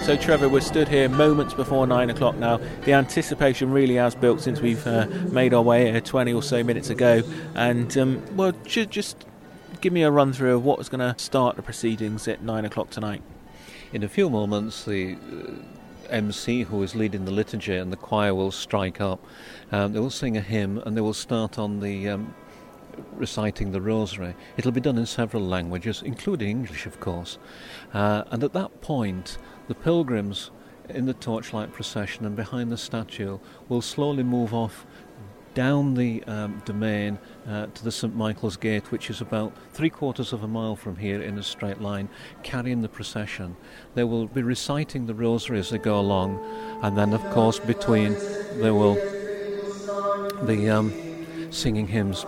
So Trevor, we're stood here moments before 9 o'clock now. The anticipation really has built since we've made our way here 20 or so minutes ago. And, just give me a run through of what was going to start the proceedings at 9 o'clock tonight. In a few moments, the MC who is leading the liturgy and the choir will strike up. They will sing a hymn and they will start on the reciting the rosary. It'll be done in several languages, including English, of course. And at that point, the pilgrims in the torchlight procession and behind the statue will slowly move off down the domain to the St Michael's Gate, which is about 3/4 of a mile from here in a straight line, carrying the procession. They will be reciting the rosary as they go along, and then of course between they will be singing hymns.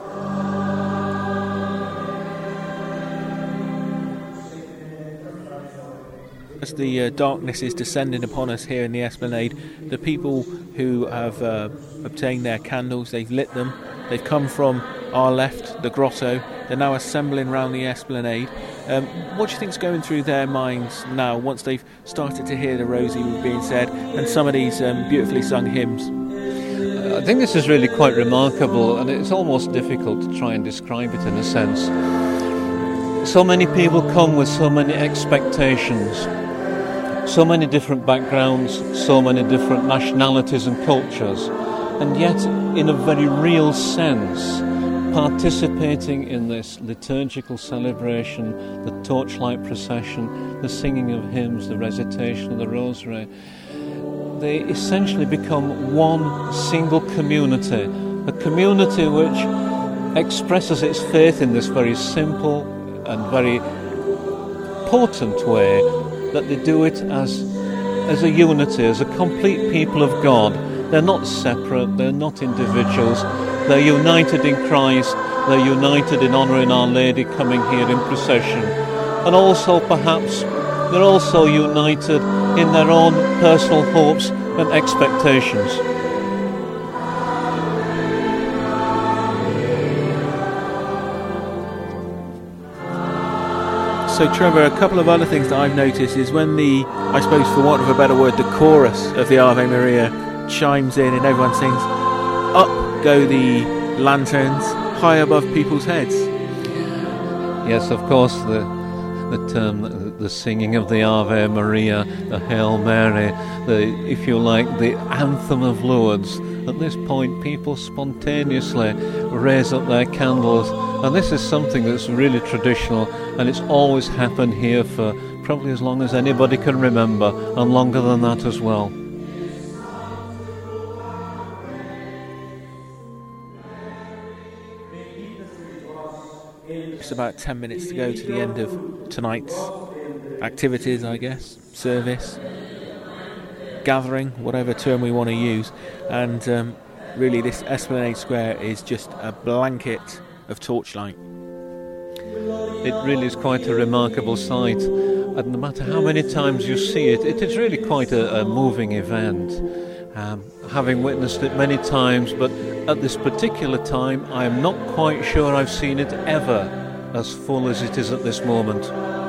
As the darkness is descending upon us here in the Esplanade, the people who have obtained their candles, they've lit them, they've come from our left, the grotto, they're now assembling round the Esplanade. What do you think's going through their minds now, once they've started to hear the rosary being said and some of these beautifully sung hymns? I think this is really quite remarkable, and it's almost difficult to try and describe it in a sense. So many people come with so many expectations, so many different backgrounds, so many different nationalities and cultures, and yet in a very real sense participating in this liturgical celebration, the torchlight procession, the singing of hymns, the recitation of the rosary, they essentially become one single community, a community which expresses its faith in this very simple and very potent way, that they do it as a unity, as a complete people of God. They're not separate, they're not individuals, they're united in Christ, they're united in honouring Our Lady coming here in procession, and also perhaps they're also united in their own personal hopes and expectations. So Trevor, a couple of other things that I've noticed is when the, I suppose for want of a better word, the chorus of the Ave Maria chimes in and everyone sings, up go the lanterns high above people's heads. Yes, of course, the singing of the Ave Maria, the Hail Mary, if you like, the anthem of Lourdes. At this point, people spontaneously raise up their candles, and this is something that's really traditional, and it's always happened here for probably as long as anybody can remember, and longer than that as well. It's about 10 minutes to go to the end of tonight's activities, I guess, service, gathering, whatever term we want to use, and really this Esplanade Square is just a blanket of torchlight. It really is quite a remarkable sight, and no matter how many times you see it, it is really quite a moving event. Having witnessed it many times, but at this particular time I am not quite sure I've seen it ever as full as it is at this moment.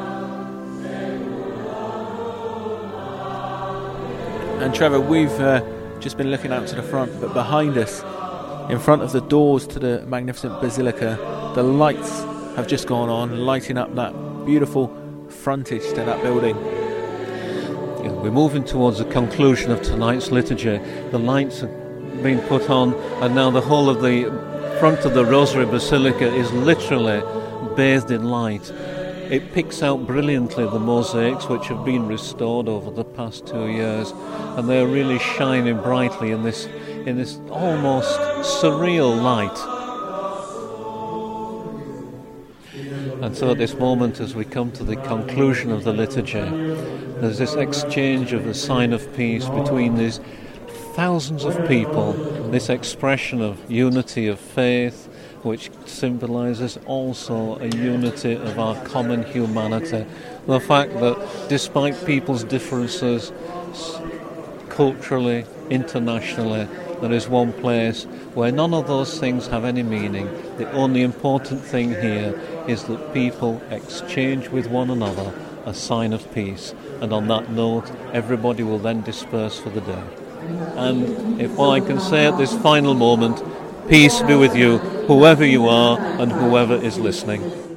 And Trevor, we've just been looking out to the front, but behind us, in front of the doors to the magnificent basilica, the lights have just gone on, lighting up that beautiful frontage to that building. Yeah, we're moving towards the conclusion of tonight's liturgy. The lights have been put on, and now the whole of the front of the Rosary Basilica is literally bathed in light. It picks out brilliantly the mosaics which have been restored over the past 2 years, and they're really shining brightly in this almost surreal light. And so at this moment, as we come to the conclusion of the liturgy, there's this exchange of the sign of peace between these thousands of people, this expression of unity of faith, which symbolises also a unity of our common humanity. The fact that despite people's differences, culturally, internationally, there is one place where none of those things have any meaning. The only important thing here is that people exchange with one another a sign of peace. And on that note, everybody will then disperse for the day. And if what I can say at this final moment, peace be with you, whoever you are and whoever is listening.